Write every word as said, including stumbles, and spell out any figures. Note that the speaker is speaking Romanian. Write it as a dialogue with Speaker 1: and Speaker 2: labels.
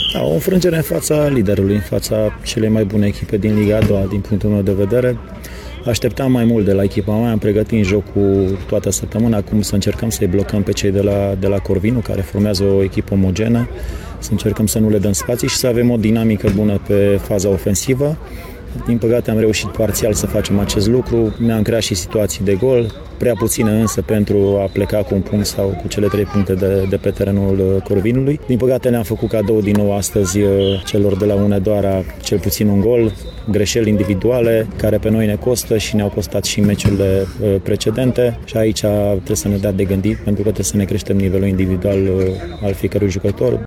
Speaker 1: Da, o înfrângere în fața liderului, în fața celei mai bune echipe din Liga a doua, din punctul meu de vedere. Așteptam mai mult de la echipa mea, am pregătit în jocul toată săptămâna, acum să încercăm să-i blocăm pe cei de la, de la Corvinu, care formează o echipă omogenă, să încercăm să nu le dăm spații și să avem o dinamică bună pe faza ofensivă. Din păcate am reușit parțial să facem acest lucru, ne-am creat și situații de gol, prea puține însă pentru a pleca cu un punct sau cu cele trei puncte de, de pe terenul Corvinului. Din păcate ne-am făcut cadou din nou astăzi celor de la Hunedoara cel puțin un gol, greșeli individuale care pe noi ne costă și ne-au costat și meciurile precedente și aici trebuie să ne dea de gândit pentru că trebuie să ne creștem nivelul individual al fiecărui jucător.